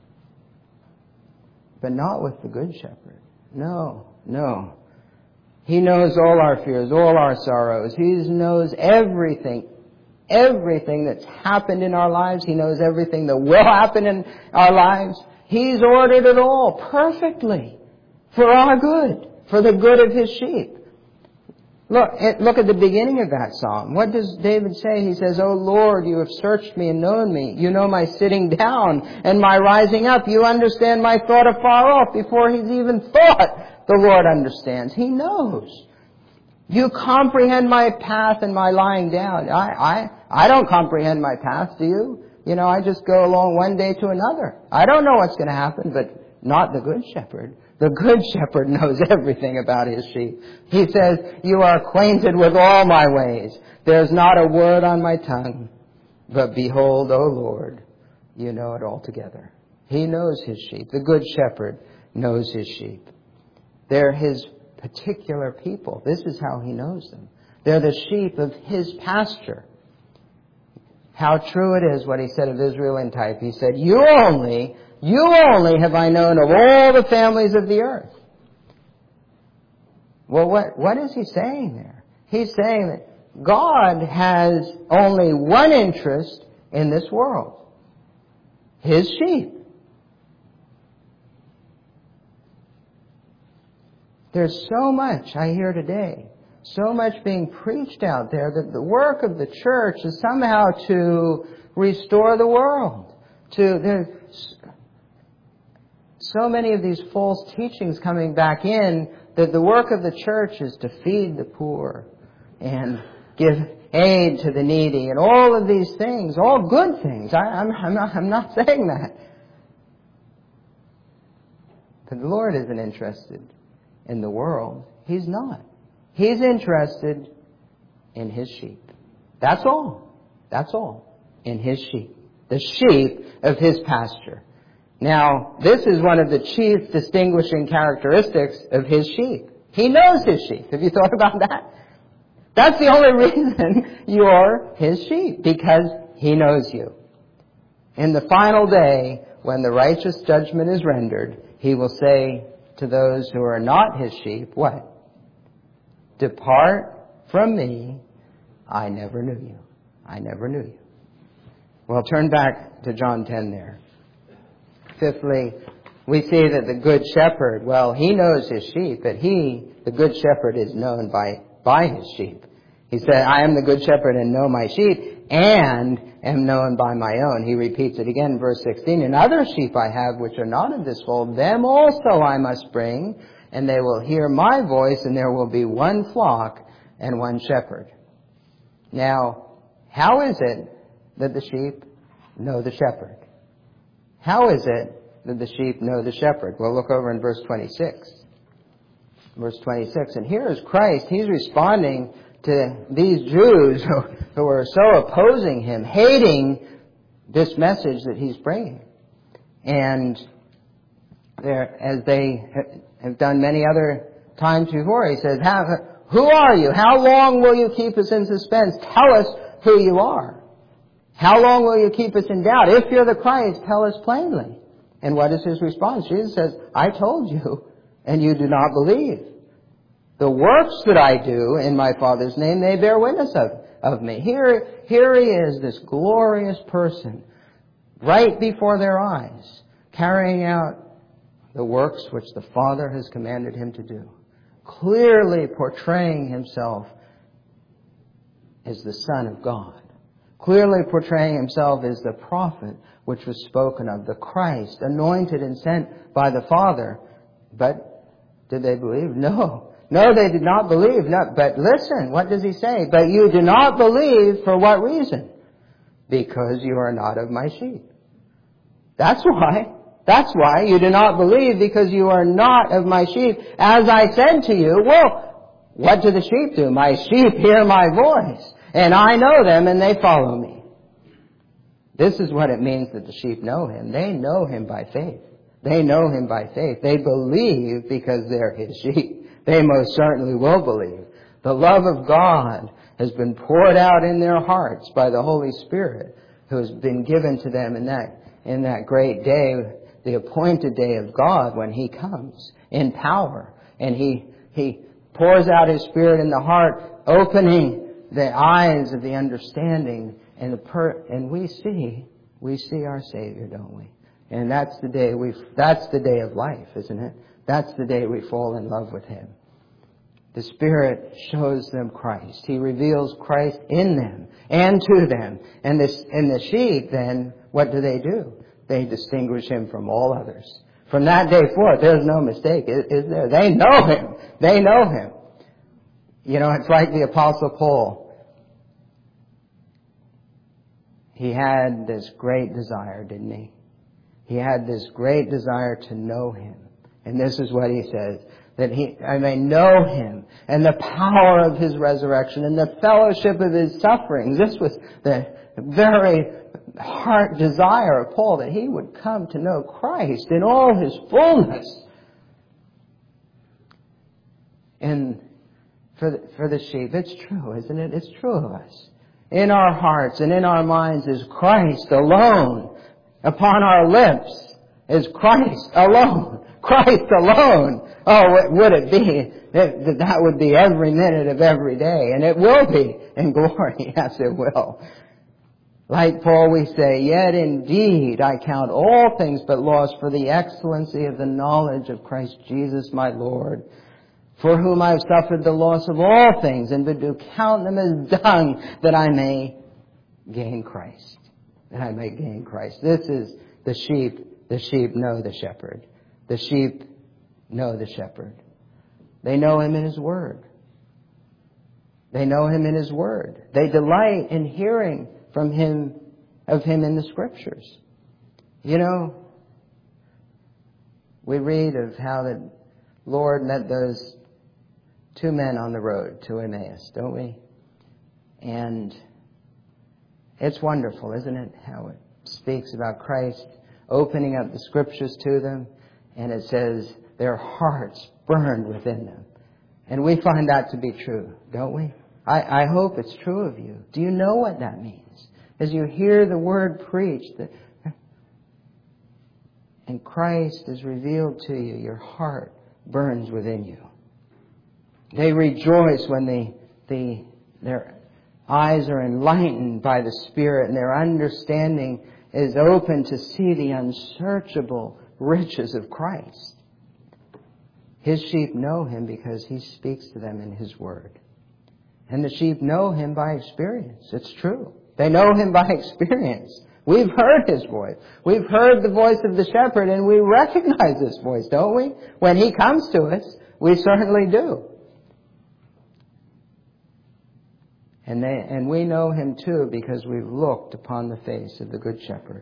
But not with the Good Shepherd. No, no. He knows all our fears, all our sorrows. He knows everything. Everything that's happened in our lives. He knows everything that will happen in our lives. He's ordered it all perfectly for our good, for the good of His sheep. Look, look at the beginning of that psalm. What does David say? He says, O Lord, you have searched me and known me. You know my sitting down and my rising up. You understand my thought afar off before he's even thought. The Lord understands. He knows. You comprehend my path and my lying down. I, I, I don't comprehend my path, do you? You know, I just go along one day to another. I don't know what's going to happen, but not the Good Shepherd. The Good Shepherd knows everything about His sheep. He says, you are acquainted with all my ways. There's not a word on my tongue. But behold, O Lord, you know it altogether. He knows His sheep. The Good Shepherd knows His sheep. They're His particular people. This is how He knows them. They're the sheep of His pasture. How true it is what He said of Israel in type. He said, you only, you only have I known of all the families of the earth. Well, what, what is He saying there? He's saying that God has only one interest in this world. His sheep. There's so much I hear today. so much being preached out there that the work of the church is somehow to restore the world. To there's so many of these false teachings coming back in that the work of the church is to feed the poor and give aid to the needy and all of these things, all good things. I, I'm, I'm, not, I'm not saying that. But the Lord isn't interested in the world. He's not. He's interested in His sheep. That's all. That's all. In His sheep. The sheep of His pasture. Now, this is one of the chief distinguishing characteristics of His sheep. He knows His sheep. Have you thought about that? That's the only reason you're His sheep, because He knows you. In the final day, when the righteous judgment is rendered, He will say to those who are not His sheep, what? Depart from me, I never knew you. I never knew you. Well, turn back to John ten there. Fifthly, we see that the Good Shepherd, well, He knows His sheep, but He, the Good Shepherd, is known by, by His sheep. He said, I am the Good Shepherd and know my sheep, and am known by my own. He repeats it again in verse sixteen. And other sheep I have which are not of this fold, them also I must bring, and they will hear my voice, and there will be one flock and one shepherd. Now, how is it that the sheep know the shepherd? How is it that the sheep know the shepherd? Well, look over in verse twenty-six. Verse twenty-six. And here is Christ. He's responding to these Jews who, who are so opposing Him, hating this message that He's bringing. And as they have done many other times before, He says, How, who are you? How long will you keep us in suspense? Tell us who you are. How long will you keep us in doubt? If you're the Christ, tell us plainly. And what is His response? Jesus says, I told you, and you do not believe. The works that I do in my Father's name, they bear witness of, of me. Here, here He is, this glorious person, right before their eyes, carrying out the works which the Father has commanded Him to do. Clearly portraying Himself as the Son of God. Clearly portraying Himself as the prophet which was spoken of, the Christ, anointed and sent by the Father. But did they believe? No. No, they did not believe. No, but listen, what does He say? But you do not believe for what reason? Because you are not of my sheep. That's why. That's why you do not believe, because you are not of my sheep. As I said to you, well, what do the sheep do? My sheep hear my voice, and I know them, and they follow me. This is what it means that the sheep know Him. They know Him by faith. They know Him by faith. They believe because they're His sheep. They most certainly will believe. The love of God has been poured out in their hearts by the Holy Spirit, who has been given to them in that, in that great day, the appointed day of God, when He comes in power. And He, He pours out His Spirit in the heart, opening the eyes of the understanding, and the per, and we see, we see our Savior, don't we? And that's the day we, that's the day of life, isn't it? That's the day we fall in love with Him. The Spirit shows them Christ. He reveals Christ in them and to them. And this, and the sheep then, what do they do? They distinguish Him from all others. From that day forth, there's no mistake, is, is there? They know Him. They know Him. You know, it's like the Apostle Paul. He had this great desire, didn't he? He had this great desire to know Him. And this is what he says, that he, I may know Him and the power of His resurrection and the fellowship of His sufferings. This was the very heart desire of Paul, that he would come to know Christ in all His fullness. And for the, for the sheep, it's true, isn't it? It's true of us. In our hearts and in our minds is Christ alone. Upon our lips is Christ alone. Christ alone. Oh, would it be that that would be every minute of every day? And it will be in glory. Yes, it will. Like Paul, we say, yet indeed I count all things but loss for the excellency of the knowledge of Christ Jesus my Lord, for whom I have suffered the loss of all things, and would do count them as dung, that I may gain Christ. That I may gain Christ. This is the sheep. The sheep know the shepherd. The sheep know the shepherd. They know him in his word. They know him in his word. They delight in hearing from him, of him in the scriptures. You know, we read of how the Lord met those two men on the road to Emmaus, don't we? And it's wonderful, isn't it? How it speaks about Christ opening up the scriptures to them. And it says their hearts burned within them. And we find that to be true, don't we? I, I hope it's true of you. Do you know what that means? As you hear the word preached, that, and Christ is revealed to you, your heart burns within you. They rejoice when the, the, their eyes are enlightened by the Spirit and their understanding is open to see the unsearchable riches of Christ. His sheep know him because he speaks to them in his word. And the sheep know him by experience. It's true. They know him by experience. We've heard his voice. We've heard the voice of the shepherd, and we recognize this voice, don't we? When he comes to us, we certainly do. And they, and we know him too because we've looked upon the face of the Good Shepherd.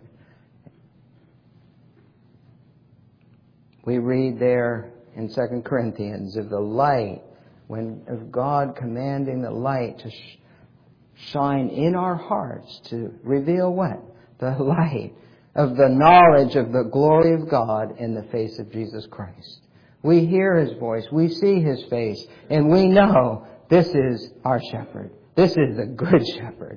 We read there in Second Corinthians of the light, when of God commanding the light to sh- shine in our hearts to reveal what? The light of the knowledge of the glory of God in the face of Jesus Christ. We hear his voice, we see his face, and we know this is our shepherd. This is the Good Shepherd.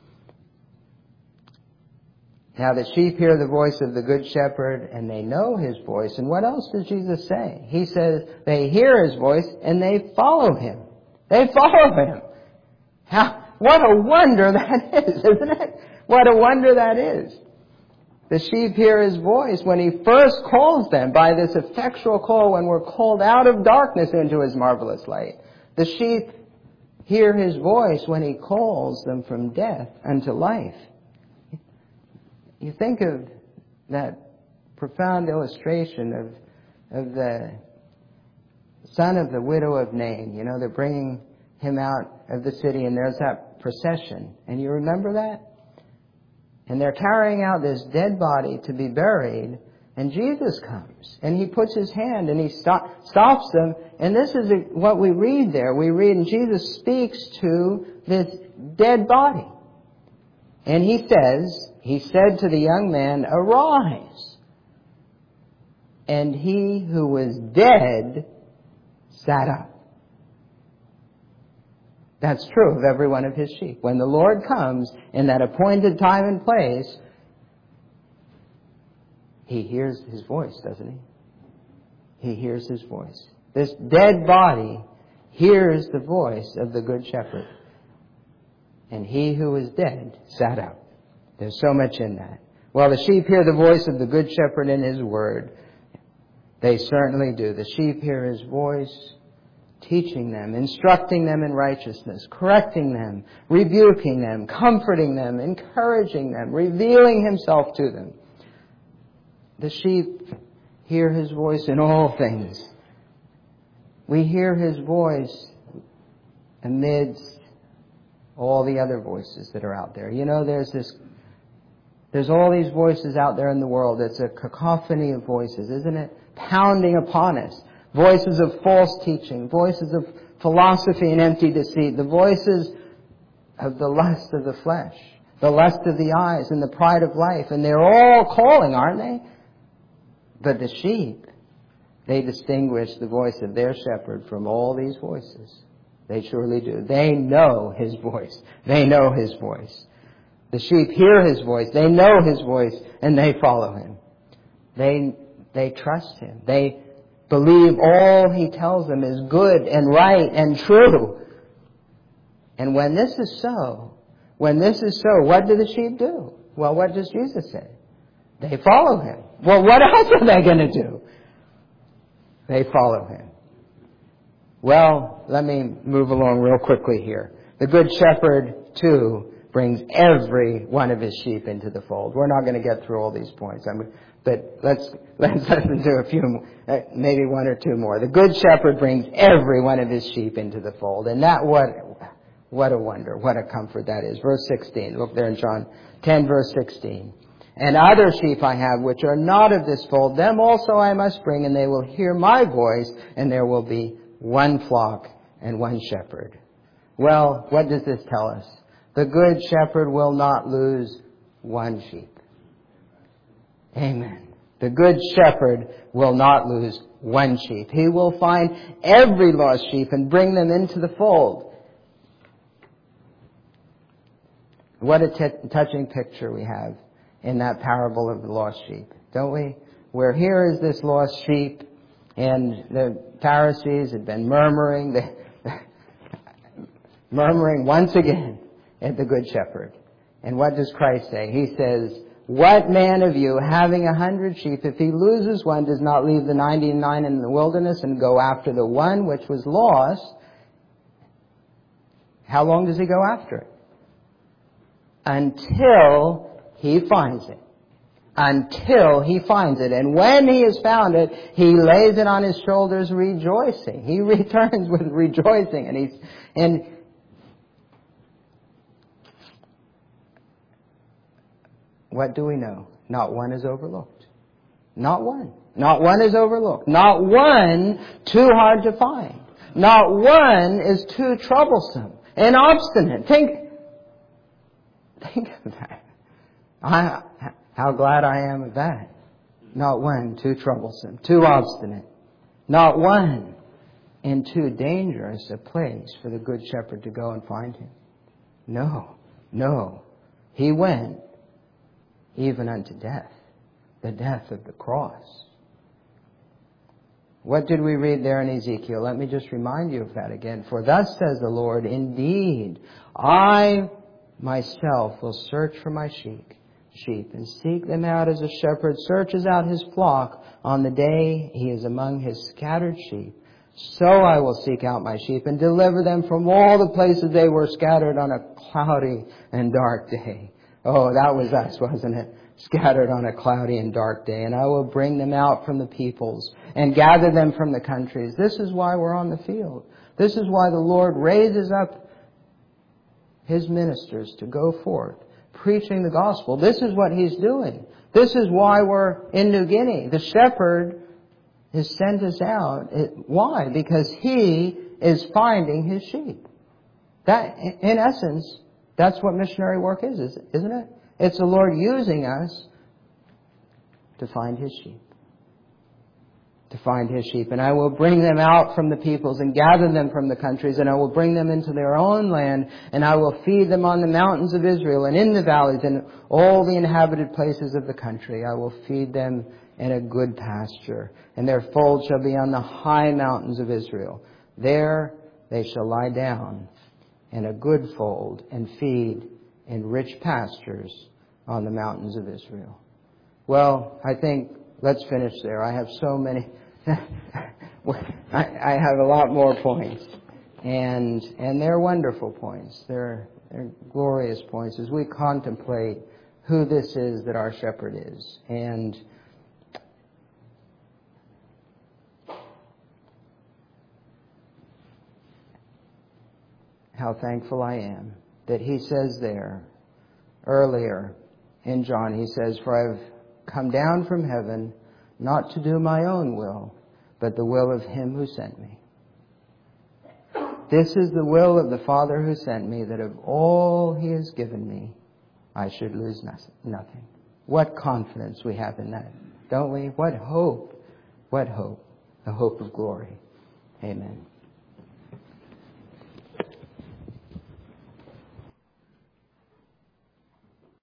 Now the sheep hear the voice of the Good Shepherd and they know his voice. And what else does Jesus say? He says they hear his voice and they follow him. They follow him. How, what a wonder that is, isn't it? What a wonder that is. The sheep hear his voice when he first calls them by this effectual call when we're called out of darkness into his marvelous light. The sheep hear his voice when he calls them from death unto life. You think of that profound illustration of of the son of the widow of Nain. You know, they're bringing him out of the city and there's that procession. And you remember that? And they're carrying out this dead body to be buried. And Jesus comes and he puts his hand and he stop, stops them. And this is what we read there. We read, and Jesus speaks to this dead body. And he says, he said to the young man, arise. And he who was dead sat up. That's true of every one of his sheep. When the Lord comes in that appointed time and place, he hears his voice, doesn't he? He hears his voice. This dead body hears the voice of the Good Shepherd. And he who is dead sat up. There's so much in that. Well, the sheep hear the voice of the Good Shepherd in his word. They certainly do. The sheep hear his voice, teaching them, instructing them in righteousness, correcting them, rebuking them, comforting them, encouraging them, revealing himself to them. The sheep hear his voice in all things. We hear his voice amidst all the other voices that are out there. You know, there's this, there's all these voices out there in the world. It's a cacophony of voices, isn't it? Pounding upon us. Voices of false teaching, voices of philosophy and empty deceit, the voices of the lust of the flesh, the lust of the eyes and the pride of life. And they're all calling, aren't they? But the sheep, they distinguish the voice of their shepherd from all these voices. They surely do. They know his voice. They know his voice. The sheep hear his voice. They know his voice and they follow him. They, they trust him. They believe all he tells them is good and right and true. And when this is so, when this is so, what do the sheep do? Well, what does Jesus say? They follow him. Well, what else are they going to do? They follow him. Well, let me move along real quickly here. The Good Shepherd, too, brings every one of his sheep into the fold. We're not going to get through all these points, I mean, but let's let's listen to a few, uh, maybe one or two more. The Good Shepherd brings every one of his sheep into the fold, and that what what a wonder, what a comfort that is. Verse sixteen. Look there in John ten, verse sixteen. And other sheep I have which are not of this fold, them also I must bring, and they will hear my voice, and there will be one flock and one shepherd. Well, what does this tell us? The Good Shepherd will not lose one sheep. Amen. The Good Shepherd will not lose one sheep. He will find every lost sheep and bring them into the fold. What a t- touching picture we have in that parable of the lost sheep, don't we? Where here is this lost sheep, and the Pharisees had been murmuring, the, murmuring once again at the Good Shepherd. And what does Christ say? He says, what man of you, having a hundred sheep, if he loses one, does not leave the ninety-nine in the wilderness and go after the one which was lost? How long does he go after it? Until he finds it. Until he finds it. And when he has found it, he lays it on his shoulders rejoicing. He returns with rejoicing. And he's, and what do we know? Not one is overlooked. Not one. Not one is overlooked. Not one too hard to find. Not one is too troublesome and obstinate. Think, think of that. I, how glad I am of that. Not one too troublesome, too obstinate. Not one in too dangerous a place for the Good Shepherd to go and find him. No, no. He went even unto death, the death of the cross. What did we read there in Ezekiel? Let me just remind you of that again. For thus says the Lord, indeed, I myself will search for my sheep. sheep and seek them out as a shepherd searches out his flock on the day he is among his scattered sheep. So I will seek out my sheep and deliver them from all the places they were scattered on a cloudy and dark day. Oh, that was us, wasn't it? Scattered on a cloudy and dark day. And I will bring them out from the peoples and gather them from the countries. This is why we're on the field. This is why the Lord raises up his ministers to go forth preaching the gospel. This is what he's doing. This is why we're in New Guinea. The shepherd has sent us out. It, why? Because he is finding his sheep. That, in essence, that's what missionary work is, isn't it? It's the Lord using us to find his sheep. To find his sheep. And I will bring them out from the peoples and gather them from the countries, and I will bring them into their own land, and I will feed them on the mountains of Israel and in the valleys and all the inhabited places of the country. I will feed them in a good pasture, and their fold shall be on the high mountains of Israel. There they shall lie down in a good fold and feed in rich pastures on the mountains of Israel. Well, I think let's finish there. I have so many. I, I have a lot more points, and and they're wonderful points. They're they're glorious points as we contemplate who this is that our shepherd is, and how thankful I am that he says there earlier in John. He says, "For I've come down from heaven, not to do my own will, but the will of him who sent me. This is the will of the Father who sent me, that of all he has given me, I should lose nothing." What confidence we have in that, don't we? What hope, what hope, the hope of glory. Amen.